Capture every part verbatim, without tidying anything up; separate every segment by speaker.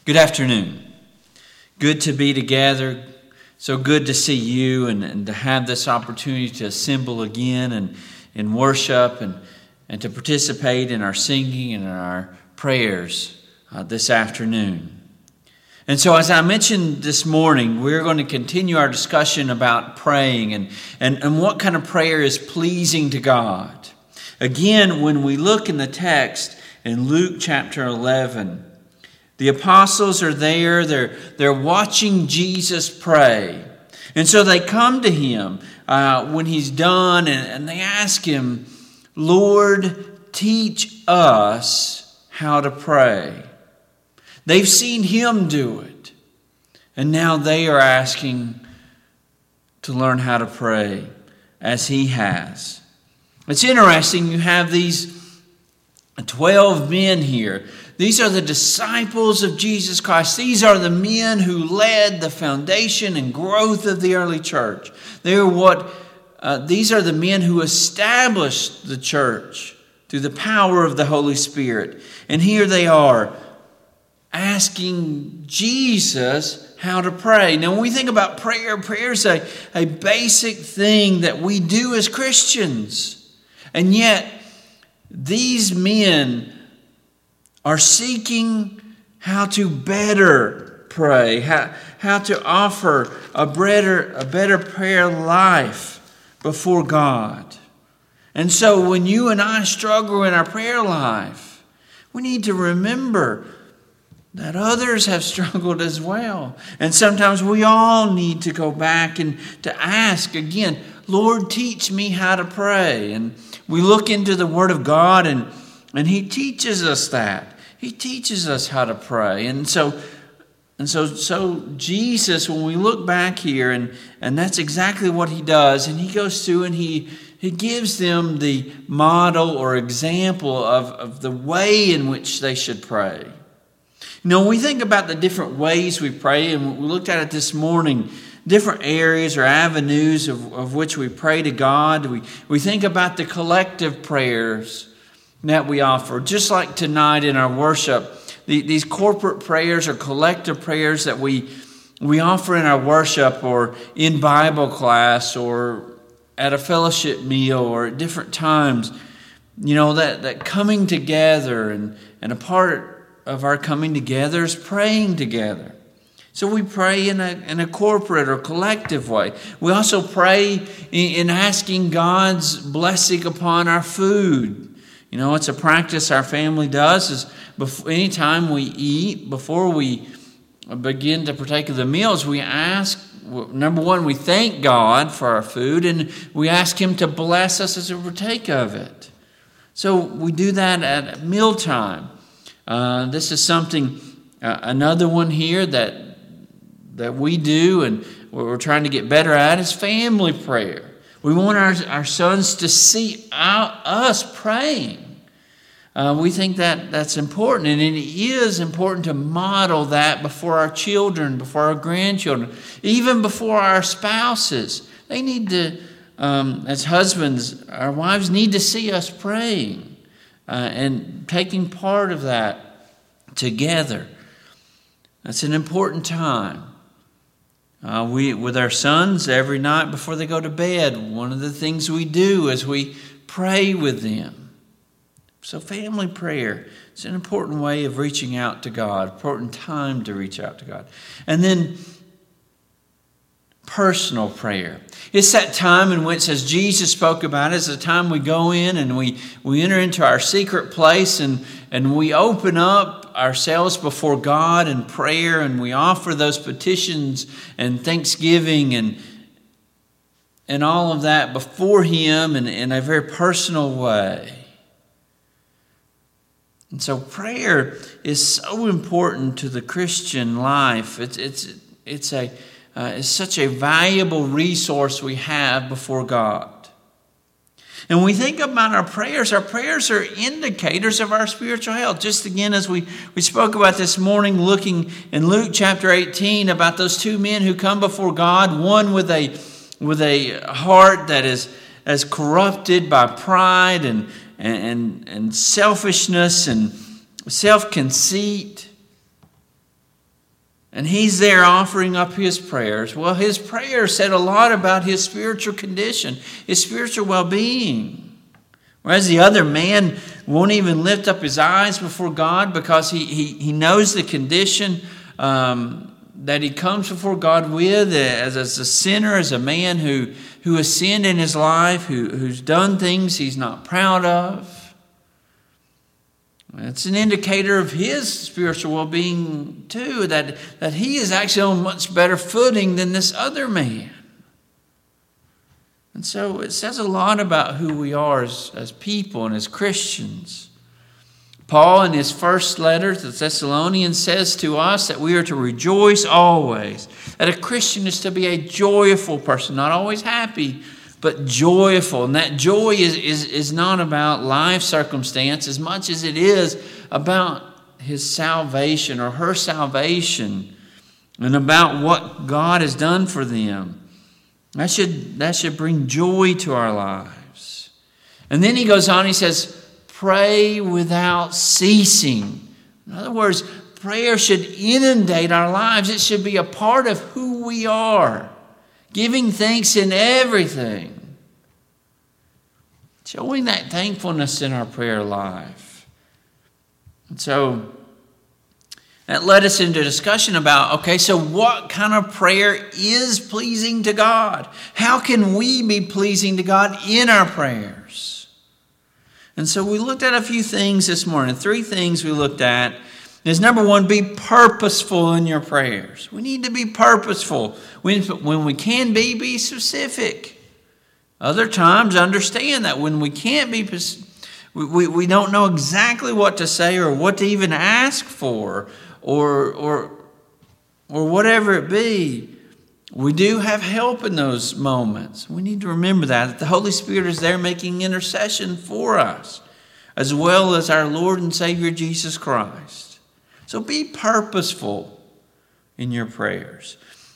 Speaker 1: Good afternoon. Good to be together. So good to see you and, and to have this opportunity to assemble again and, and worship and, and to participate in our singing and our prayers uh, this afternoon. And so as I mentioned this morning, we're going to continue our discussion about praying and, and, and what kind of prayer is pleasing to God. Again, when we look in the text in Luke chapter eleven, the apostles are there, they're, they're watching Jesus pray. And so they come to him uh, when he's done and, and they ask him, Lord, teach us how to pray. They've seen him do it. And now they are asking to learn how to pray as he has. It's interesting, you have these twelve men here. These are the disciples of Jesus Christ. These are the men who led the foundation and growth of the early church. They are what uh, these are the men who established the church through the power of the Holy Spirit. And here they are asking Jesus how to pray. Now, when we think about prayer, prayer is a, a basic thing that we do as Christians. And yet, these men are seeking how to better pray, how, how to offer a better, a better prayer life before God. And so when you and I struggle in our prayer life, we need to remember that others have struggled as well. And sometimes we all need to go back and to ask again, Lord, teach me how to pray. And we look into the Word of God and, and He teaches us that. He teaches us how to pray. And so and so so Jesus, when we look back here, and, and that's exactly what He does, and He goes through and He He gives them the model or example of, of the way in which they should pray. You know, when we think about the different ways we pray, and we looked at it this morning, different areas or avenues of, of which we pray to God. We, we think about the collective prayers that we offer. Just like tonight in our worship, the, these corporate prayers or collective prayers that we, we offer in our worship or in Bible class or at a fellowship meal or at different times. You know, that, that coming together and, and a part of our coming together is praying together. So we pray in a, in a corporate or collective way. We also pray in, in asking God's blessing upon our food. You know, it's a practice our family does is before, anytime we eat, before we begin to partake of the meals, we ask, number one, we thank God for our food, and we ask Him to bless us as we partake of it. So we do that at mealtime. Uh, this is something, uh, another one here that that we do and we're trying to get better at is family prayer. We want our, our sons to see our, us praying. Uh, we think that that's important, and it is important to model that before our children, before our grandchildren, even before our spouses. They need to, um, as husbands, our wives need to see us praying uh, and taking part of that together. That's an important time. Uh, we, with our sons, every night before they go to bed, one of the things we do is we pray with them. So family prayer is an important way of reaching out to God, important time to reach out to God. And then personal prayer. It's that time in which, as Jesus spoke about, it's the time we go in and we, we enter into our secret place and, and we open up ourselves before God in prayer, and we offer those petitions and thanksgiving and and all of that before Him in, in a very personal way. And so prayer is so important to the Christian life. It's it's it's a uh, it's such a valuable resource we have before God. And when we think about our prayers, our prayers are indicators of our spiritual health. Just again, as we, we spoke about this morning, looking in Luke chapter eighteen about those two men who come before God, one with a with a heart that is as corrupted by pride and and, and selfishness and self-conceit. And he's there offering up his prayers. Well, his prayer said a lot about his spiritual condition, his spiritual well-being. Whereas the other man won't even lift up his eyes before God because he, he, he knows the condition um, that he comes before God with as, as a sinner, as a man who, who has sinned in his life, who, who's done things he's not proud of. It's an indicator of his spiritual well-being too, that, that he is actually on much better footing than this other man. And so it says a lot about who we are as, as people and as Christians. Paul, in his first letter to the Thessalonians, says to us that we are to rejoice always. That a Christian is to be a joyful person, not always happy, but joyful. And that joy is, is, is not about life circumstance as much as it is about his salvation or her salvation and about what God has done for them. That should, that should bring joy to our lives. And then he goes on, he says, pray without ceasing. In other words, prayer should inundate our lives. It should be a part of who we are. Giving thanks in everything. Showing that thankfulness in our prayer life. And so that led us into a discussion about, okay, so what kind of prayer is pleasing to God? How can we be pleasing to God in our prayers? And so we looked at a few things this morning. Three things we looked at. Is number one, be purposeful in your prayers. We need to be purposeful. When, when we can be, be specific. Other times, understand that when we can't be, we, we, we don't know exactly what to say or what to even ask for or, or, or whatever it be. We do have help in those moments. We need to remember that, that the Holy Spirit is there making intercession for us, as well as our Lord and Savior Jesus Christ. So be purposeful in your prayers.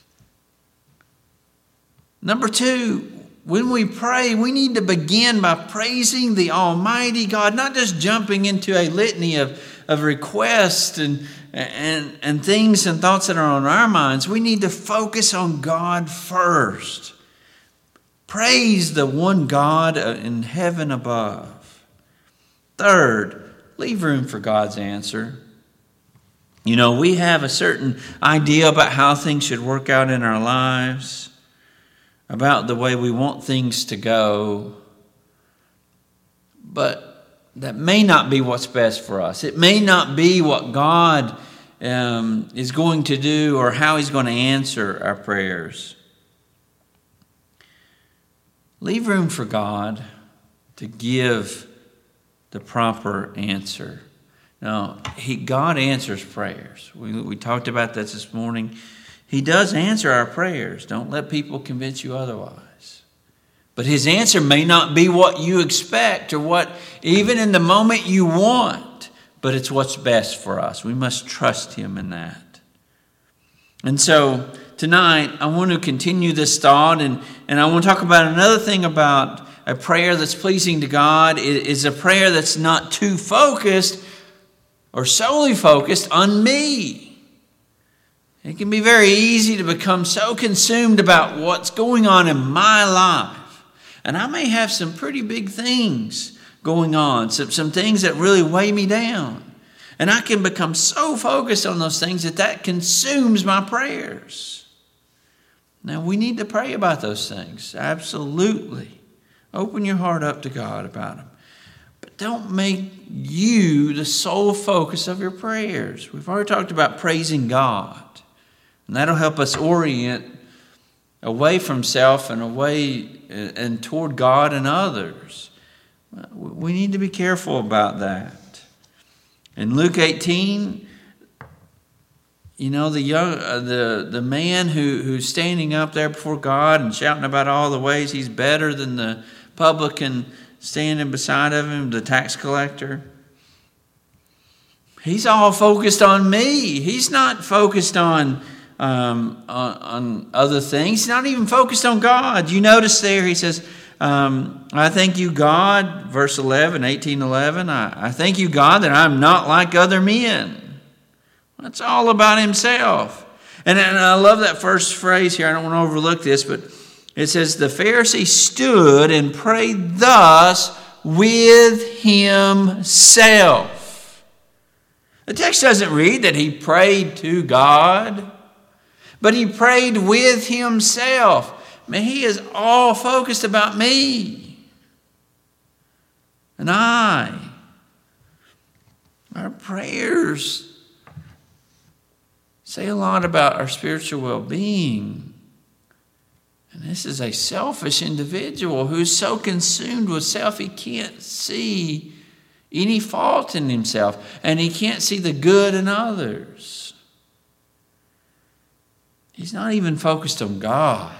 Speaker 1: Number two, when we pray, we need to begin by praising the Almighty God, not just jumping into a litany of, of requests and, and, and things and thoughts that are on our minds. We need to focus on God first. Praise the one God in heaven above. Third, leave room for God's answer. You know, we have a certain idea about how things should work out in our lives, about the way we want things to go, but that may not be what's best for us. It may not be what God um, is going to do or how He's going to answer our prayers. Leave room for God to give the proper answer. Now, he, God answers prayers. We, we talked about that this morning. He does answer our prayers. Don't let people convince you otherwise. But His answer may not be what you expect or what even in the moment you want, but it's what's best for us. We must trust Him in that. And so tonight, I want to continue this thought, and, and I want to talk about another thing about a prayer that's pleasing to God. It is a prayer that's not too focused or solely focused on me. It can be very easy to become so consumed about what's going on in my life. And I may have some pretty big things going on, some, some things that really weigh me down. And I can become so focused on those things that that consumes my prayers. Now, we need to pray about those things. Absolutely. Open your heart up to God about them. But don't make you the sole focus of your prayers. We've already talked about praising God. And that'll help us orient away from self and away and toward God and others. We need to be careful about that. In Luke eighteen, you know, the young, uh, the the man who, who's standing up there before God and shouting about all the ways he's better than the publican standing beside of him, the tax collector. He's all focused on me. He's not focused on um, on, on other things. He's not even focused on God. You notice there he says, um, I thank you, God, verse eleven, eighteen eleven, I, I thank you, God, that I'm not like other men. That's all about himself. And, and I love that first phrase here. I don't want to overlook this, but it says, the Pharisee stood and prayed thus with himself. The text doesn't read that he prayed to God, but he prayed with himself. Man, he is all focused about me and I. Our prayers say a lot about our spiritual well-being. And this is a selfish individual who's so consumed with self he can't see any fault in himself, and he can't see the good in others. He's not even focused on God.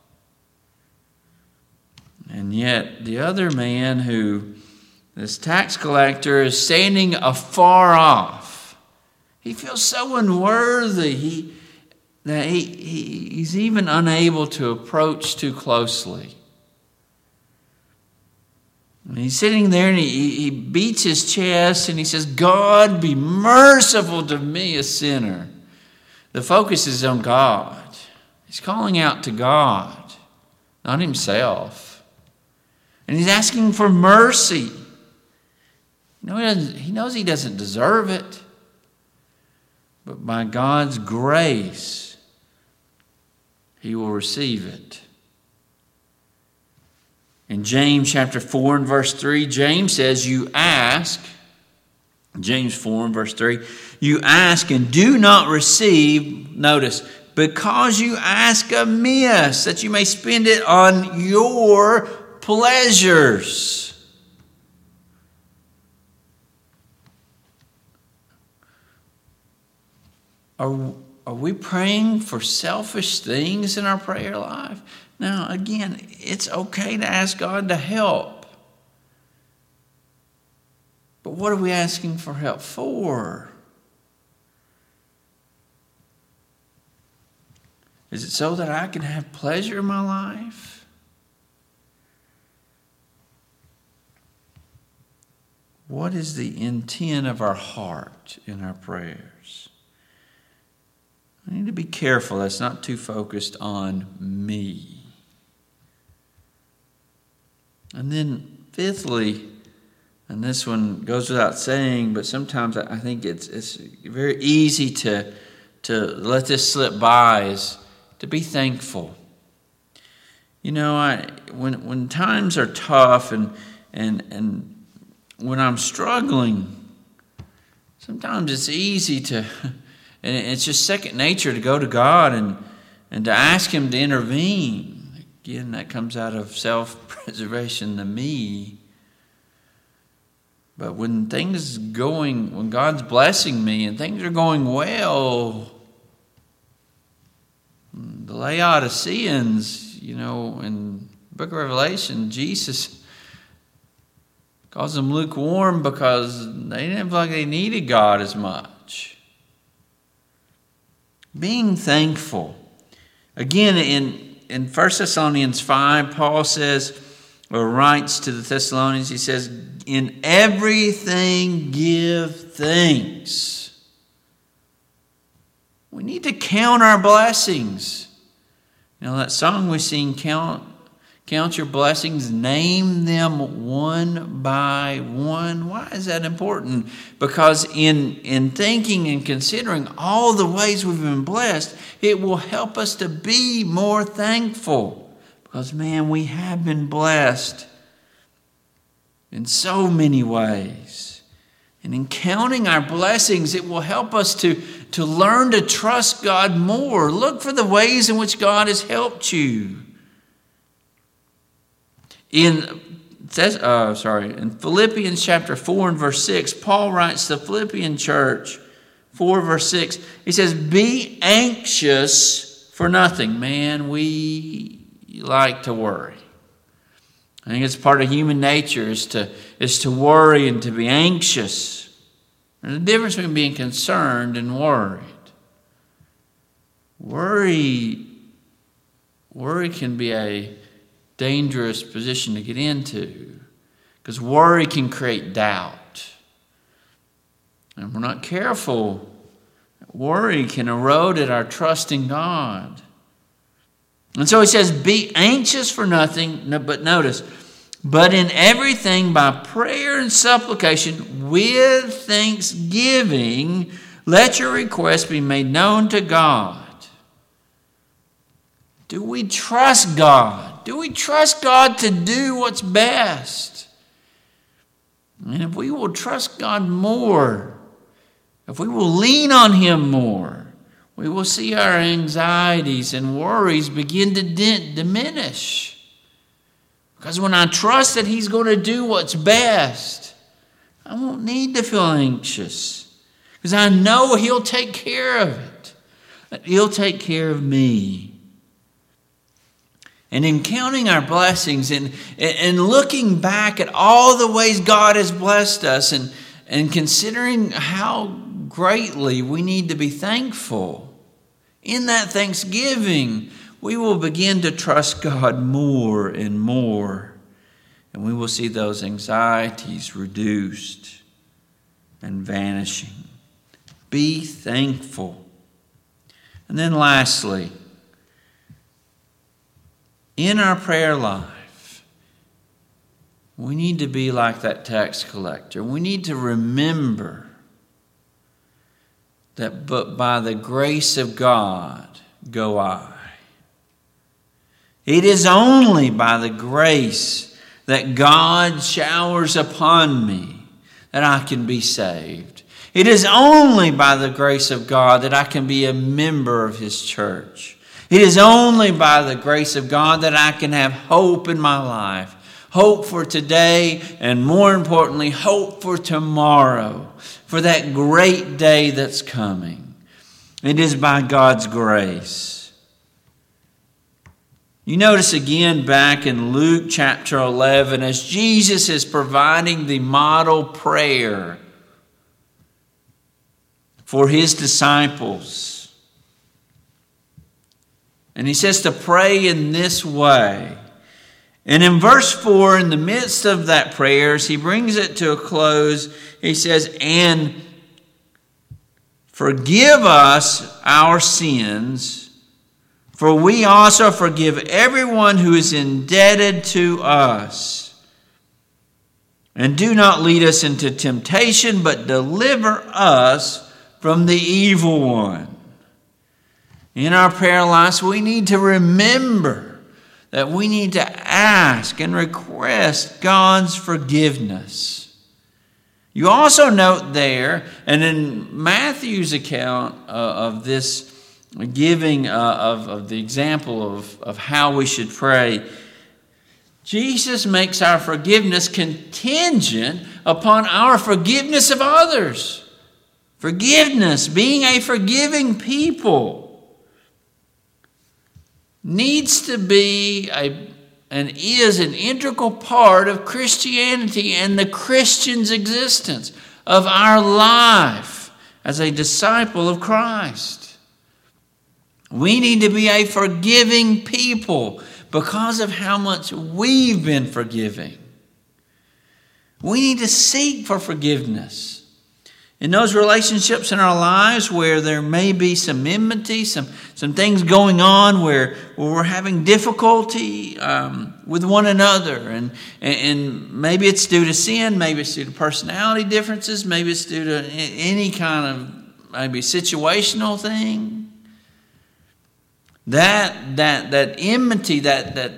Speaker 1: And yet the other man, who, this tax collector, is standing afar off. He feels so unworthy he, that he, he, he's even unable to approach too closely. And he's sitting there and he, he beats his chest and he says, God, be merciful to me, a sinner. The focus is on God. He's calling out to God, not himself. And he's asking for mercy. You know, he, doesn't, he knows he doesn't deserve it. But by God's grace, he will receive it. In James chapter four and verse three, James says, you ask, James four and verse three, you ask and do not receive, notice, because you ask amiss, that you may spend it on your pleasures. Are, are we praying for selfish things in our prayer life? Now, again, it's okay to ask God to help. But what are we asking for help for? Is it so that I can have pleasure in my life? What is the intent of our heart in our prayers? I need to be careful that's not too focused on me. And then fifthly, and this one goes without saying, but sometimes I think it's it's very easy to, to let this slip by, is to be thankful. You know, I when when times are tough and and and when I'm struggling, sometimes it's easy to, and it's just second nature to go to God and, and to ask Him to intervene. Again, that comes out of self-preservation, the me. But when things going, when God's blessing me and things are going well, the Laodiceans, you know, in the book of Revelation, Jesus calls them lukewarm because they didn't feel like they needed God as much. Being thankful. Again, in In First Thessalonians five, Paul says, or writes to the Thessalonians, he says, in everything give thanks. We need to count our blessings. You know, that song we sing, Count, Count Your Blessings, Name Them One by One. Why is that important? Because in, in thinking and considering all the ways we've been blessed, it will help us to be more thankful. Because, man, we have been blessed in so many ways. And in counting our blessings, it will help us to, to learn to trust God more. Look for the ways in which God has helped you. In uh, sorry, in Philippians chapter four and verse six, Paul writes to the Philippian church, four verse six, he says, be anxious for nothing. Man, we like to worry. I think it's part of human nature is to, is to worry and to be anxious. There's a difference between being concerned and worried. Worry, worry can be a dangerous position to get into, because worry can create doubt. And if we're not careful, worry can erode at our trust in God. And so he says, be anxious for nothing, but notice, but in everything by prayer and supplication with thanksgiving, let your requests be made known to God. Do we trust God? Do we trust God to do what's best? And if we will trust God more, if we will lean on Him more, we will see our anxieties and worries begin to diminish. Because when I trust that He's going to do what's best, I won't need to feel anxious. Because I know He'll take care of it. That He'll take care of me. And in counting our blessings and, and looking back at all the ways God has blessed us and, and considering how greatly we need to be thankful, in that thanksgiving, we will begin to trust God more and more. And we will see those anxieties reduced and vanishing. Be thankful. And then lastly, in our prayer life, we need to be like that tax collector. We need to remember that but by the grace of God go I. It is only by the grace that God showers upon me that I can be saved. It is only by the grace of God that I can be a member of His church. It is only by the grace of God that I can have hope in my life. Hope for today, and more importantly, hope for tomorrow, for that great day that's coming. It is by God's grace. You notice again back in Luke chapter eleven, as Jesus is providing the model prayer for His disciples. And He says to pray in this way. And in verse four, in the midst of that prayer, He brings it to a close. He says, and forgive us our sins, for we also forgive everyone who is indebted to us. And do not lead us into temptation, but deliver us from the evil one. In our prayer lives, we need to remember that we need to ask and request God's forgiveness. You also note there, and in Matthew's account uh, of this giving uh, of, of the example of, of how we should pray, Jesus makes our forgiveness contingent upon our forgiveness of others. Forgiveness, being a forgiving people, needs to be a, and is an integral part of Christianity and the Christian's existence, of our life as a disciple of Christ. We need to be a forgiving people because of how much we've been forgiving. We need to seek for forgiveness. In those relationships in our lives where there may be some enmity, some, some things going on where, where we're having difficulty um, with one another. And, and maybe it's due to sin, maybe it's due to personality differences, maybe it's due to any kind of maybe situational thing. That that that enmity, that that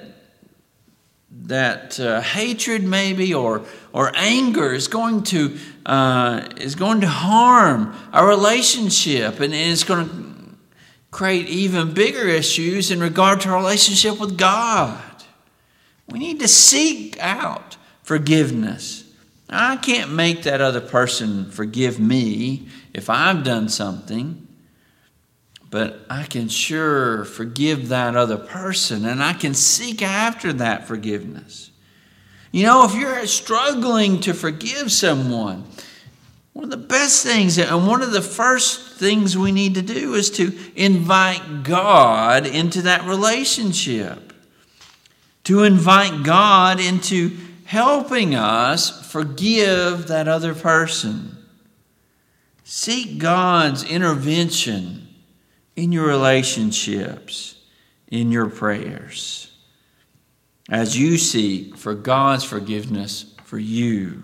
Speaker 1: that uh, hatred maybe or or anger is going to uh, is going to harm our relationship, and it's going to create even bigger issues in regard to our relationship with God. We need to seek out forgiveness. I can't make that other person forgive me if I've done something, but I can sure forgive that other person, and I can seek after that forgiveness. You know, if you're struggling to forgive someone, one of the best things and one of the first things we need to do is to invite God into that relationship. To invite God into helping us forgive that other person. Seek God's intervention in your relationships, in your prayers, as you seek for God's forgiveness for you.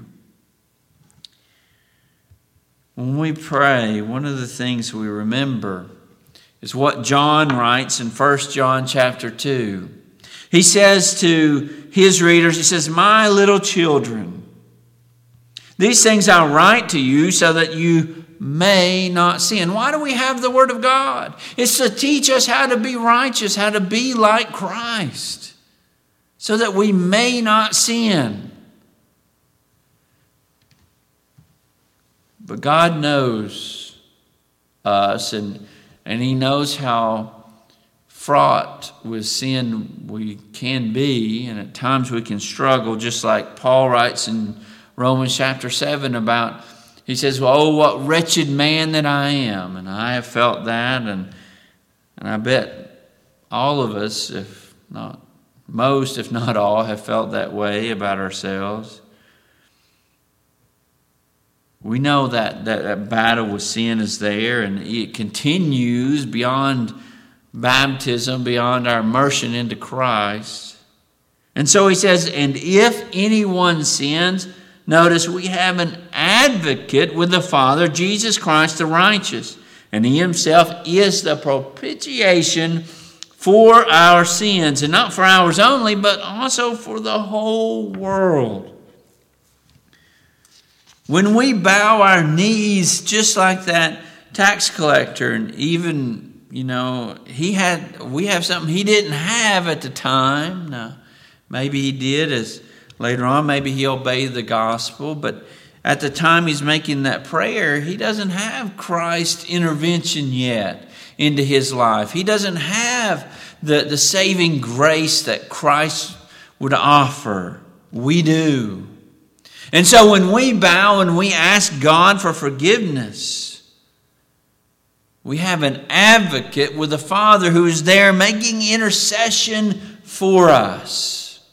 Speaker 1: When we pray, one of the things we remember is what John writes in First John chapter two. He says to his readers, he says, "My little children, these things I write to you so that you may not sin." Why do we have the Word of God? It's to teach us how to be righteous, how to be like Christ, so that we may not sin. But God knows us, and, and He knows how fraught with sin we can be, and at times we can struggle, just like Paul writes in Romans chapter seven about, he says, "Well, oh, what wretched man that I am." And I have felt that, and, and I bet all of us, if not most, if not all, have felt that way about ourselves. We know that, that that battle with sin is there, and it continues beyond baptism, beyond our immersion into Christ. And so he says, "And if anyone sins," notice, "we have an advocate with the Father, Jesus Christ the righteous. And He Himself is the propitiation for our sins." And not for ours only, but also for the whole world. When we bow our knees, just like that tax collector, and even, you know, he had, we have something he didn't have at the time. Now, maybe he did as later on, maybe he obeyed the gospel, but at the time he's making that prayer, he doesn't have Christ's intervention yet into his life. He doesn't have the, the saving grace that Christ would offer. We do. And so when we bow and we ask God for forgiveness, we have an advocate with the Father who is there making intercession for us.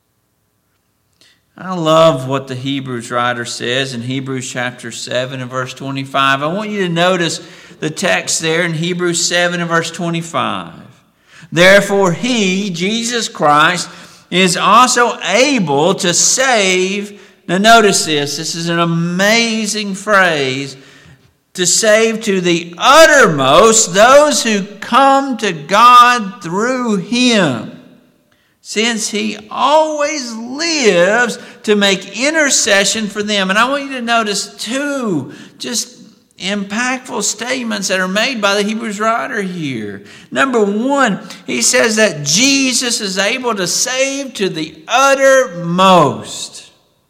Speaker 1: I love what the Hebrews writer says in Hebrews chapter seven and verse twenty-five. I want you to notice the text there in Hebrews seven and verse twenty-five. "Therefore He, Jesus Christ, is also able to save." Now notice this. This is an amazing phrase. "To save to the uttermost those who come to God through Him, since He always lives to make intercession for them." And I want you to notice two just impactful statements that are made by the Hebrews writer here. Number one, he says that Jesus is able to save to the uttermost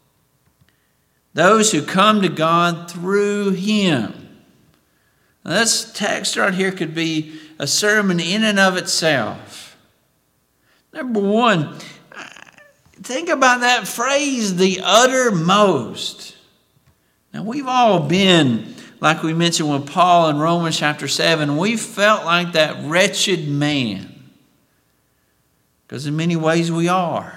Speaker 1: those who come to God through Him. Now, this text right here could be a sermon in and of itself. Number one, think about that phrase, the uttermost. Now, we've all been, like we mentioned with Paul in Romans chapter seven, we felt like that wretched man. Because in many ways we are.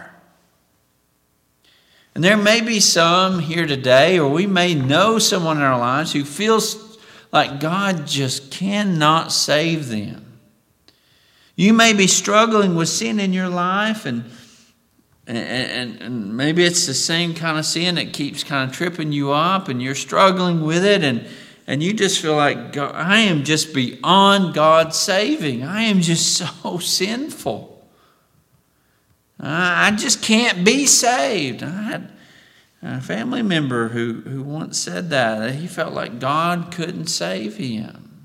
Speaker 1: And there may be some here today, or we may know someone in our lives who feels like God just cannot save them. You may be struggling with sin in your life, and, and, and maybe it's the same kind of sin that keeps kind of tripping you up, and you're struggling with it, and, and you just feel like, God, I am just beyond God saving. I am just so sinful. I just can't be saved. I had a family member who, who once said that. He felt like God couldn't save him.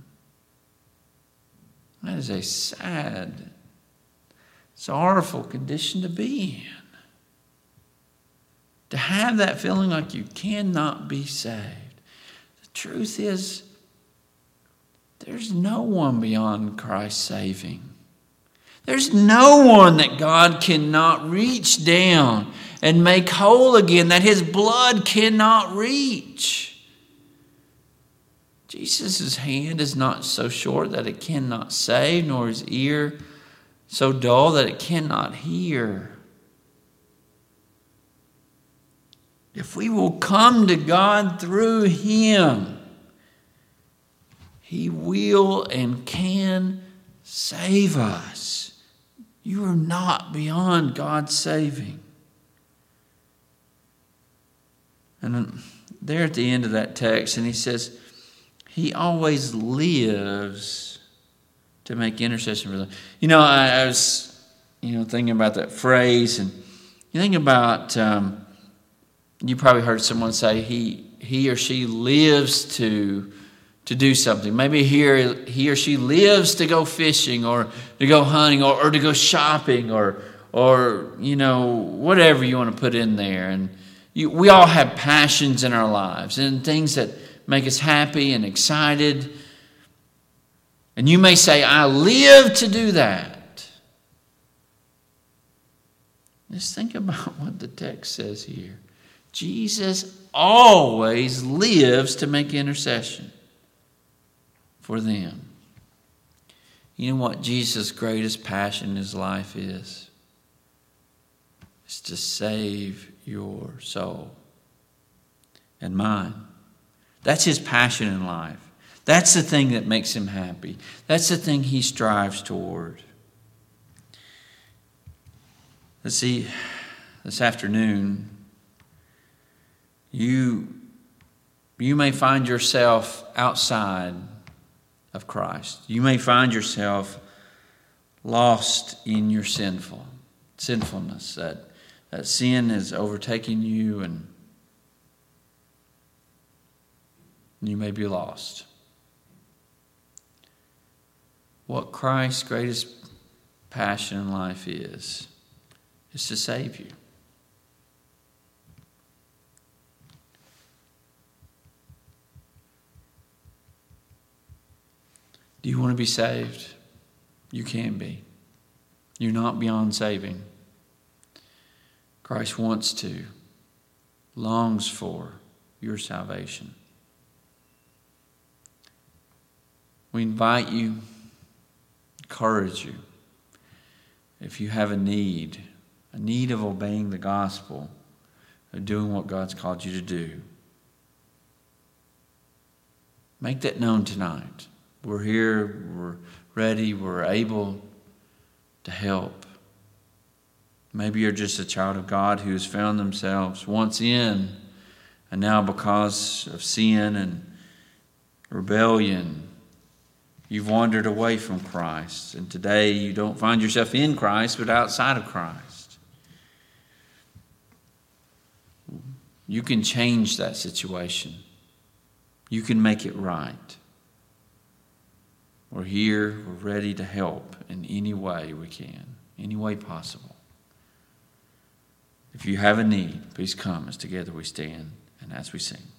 Speaker 1: That is a sad, sorrowful condition to be in. To have that feeling like you cannot be saved. The truth is, there's no one beyond Christ saving. There's no one that God cannot reach down and make whole again, that His blood cannot reach. Jesus' hand is not so short that it cannot save, nor His ear so dull that it cannot hear. If we will come to God through Him, He will and can save us. You are not beyond God's saving. And there at the end of that text, and he says, He always lives to make intercession for them. You know, I, I was, you know, thinking about that phrase, and you think about, um, you probably heard someone say, he he or she lives to to do something. Maybe he, he or she lives to go fishing or to go hunting or, or to go shopping or, or, you know, whatever you want to put in there. And you, we all have passions in our lives and things that make us happy and excited. And you may say, I live to do that. Just think about what the text says here. Jesus always lives to make intercession for them. You know what Jesus' greatest passion in his life is? It's to save your soul and mine. That's his passion in life. That's the thing that makes him happy. That's the thing he strives toward. Let's see, this afternoon, you, you may find yourself outside of Christ. You may find yourself lost in your sinful sinfulness. That, that sin has overtaken you and you may be lost. What Christ's greatest passion in life is, is to save you. Do you want to be saved? You can be. You're not beyond saving. Christ wants to, longs for your salvation. We invite you, encourage you, if you have a need, a need of obeying the gospel, of doing what God's called you to do, make that known tonight. We're here, we're ready, we're able to help. Maybe you're just a child of God who has found themselves once in, and now because of sin and rebellion, you've wandered away from Christ. And today you don't find yourself in Christ, but outside of Christ. You can change that situation. You can make it right. We're here, we're ready to help in any way we can, any way possible. If you have a need, please come as together we stand and as we sing.